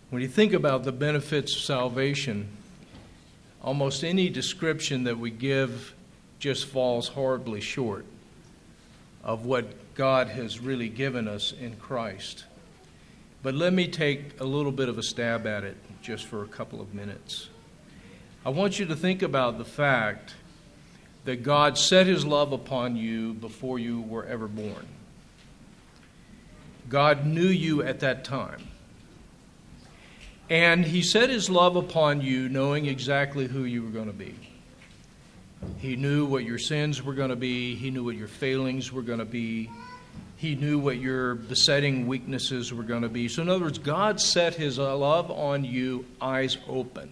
When you think about the benefits of salvation, almost any description that we give just falls horribly short of what God has really given us in Christ. But let me take a little bit of a stab at it just for a couple of minutes. I want you to think about the fact that God set His love upon you before you were ever born. God knew you at that time. And He set His love upon you knowing exactly who you were going to be. He knew what your sins were going to be. He knew what your failings were going to be. He knew what your besetting weaknesses were going to be. So in other words, God set His love on you, eyes open.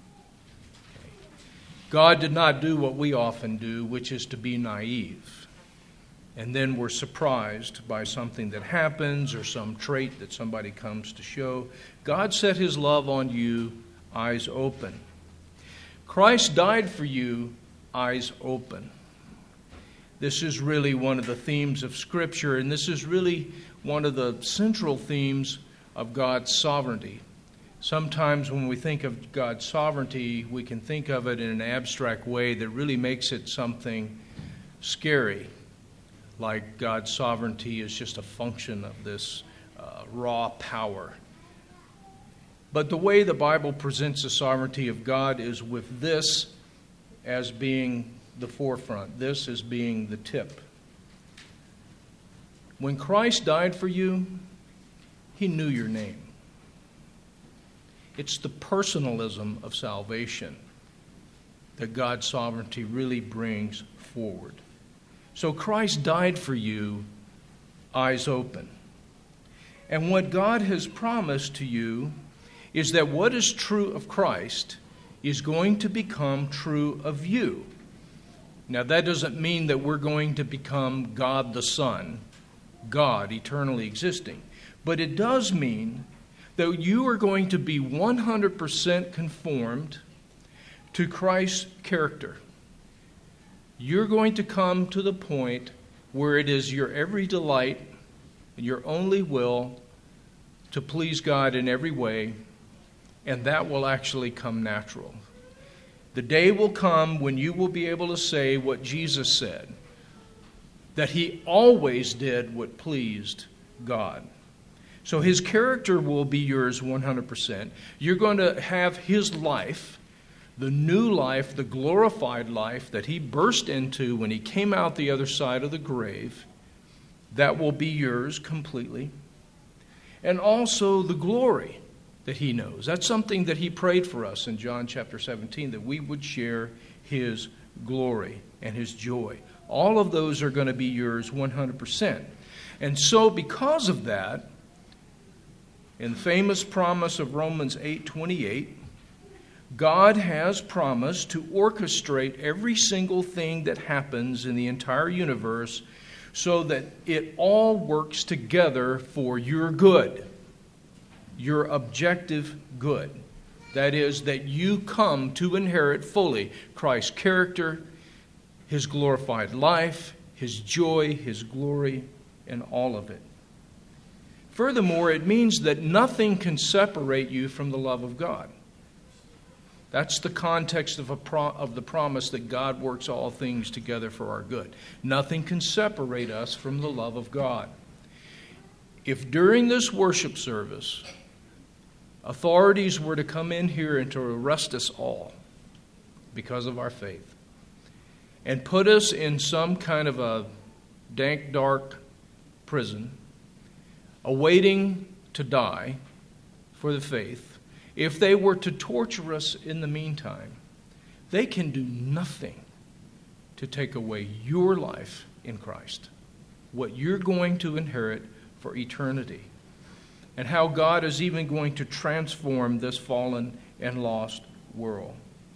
God did not do what we often do, which is to be naive. And then we're surprised by something that happens or some trait that somebody comes to show. God set His love on you, eyes open. Christ died for you, eyes open. This is really one of the themes of Scripture, and this is really one of the central themes of God's sovereignty. Sometimes when we think of God's sovereignty, we can think of it in an abstract way that really makes it something scary, like God's sovereignty is just a function of this raw power. But the way the Bible presents the sovereignty of God is with this as being the forefront, this as being the tip. When Christ died for you, He knew your name. It's the personalism of salvation that God's sovereignty really brings forward. So Christ died for you, eyes open. And what God has promised to you is that what is true of Christ is going to become true of you. Now, that doesn't mean that we're going to become God the Son, God eternally existing. But it does mean that you are going to be 100% conformed to Christ's character. You're going to come to the point where it is your every delight and your only will to please God in every way, and that will actually come natural. The day will come when you will be able to say what Jesus said, that He always did what pleased God. So His character will be yours 100%. You're going to have His life, the new life, the glorified life that He burst into when He came out the other side of the grave. That will be yours completely. And also the glory that He knows. That's something that He prayed for us in John chapter 17, that we would share His glory and His joy. All of those are going to be yours 100%. And so because of that, in the famous promise of Romans 8:28, God has promised to orchestrate every single thing that happens in the entire universe so that it all works together for your good, your objective good. That is, that you come to inherit fully Christ's character, His glorified life, His joy, His glory, and all of it. Furthermore, it means that nothing can separate you from the love of God. That's the context of the promise that God works all things together for our good. Nothing can separate us from the love of God. If during this worship service, authorities were to come in here and to arrest us all because of our faith and put us in some kind of a dank, dark prison, awaiting to die for the faith, if they were to torture us in the meantime, they can do nothing to take away your life in Christ, what you're going to inherit for eternity, and how God is even going to transform this fallen and lost world.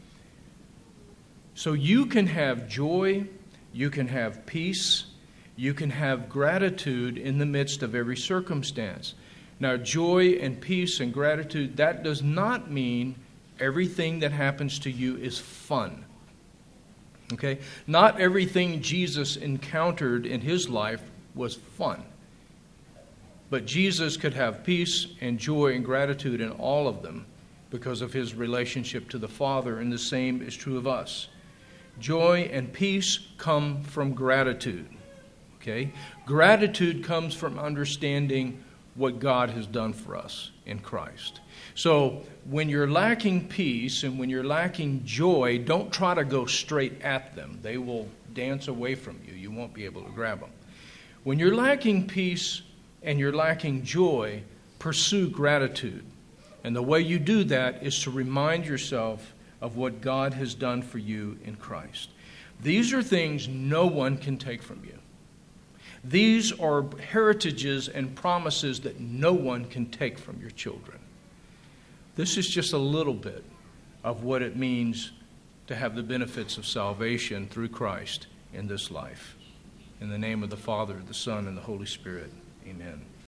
So you can have joy, you can have peace, you can have gratitude in the midst of every circumstance. Now, joy and peace and gratitude, that does not mean everything that happens to you is fun. Okay? Not everything Jesus encountered in His life was fun. But Jesus could have peace and joy and gratitude in all of them because of his relationship to the Father, and the same is true of us. Joy and peace come from gratitude. Okay? Gratitude comes from understanding what God has done for us in Christ. So when you're lacking peace and when you're lacking joy, don't try to go straight at them. They will dance away from you. You won't be able to grab them. When you're lacking peace and you're lacking joy, pursue gratitude. And the way you do that is to remind yourself of what God has done for you in Christ. These are things no one can take from you. These are heritages and promises that no one can take from your children. This is just a little bit of what it means to have the benefits of salvation through Christ in this life. In the name of the Father, the Son, and the Holy Spirit, amen.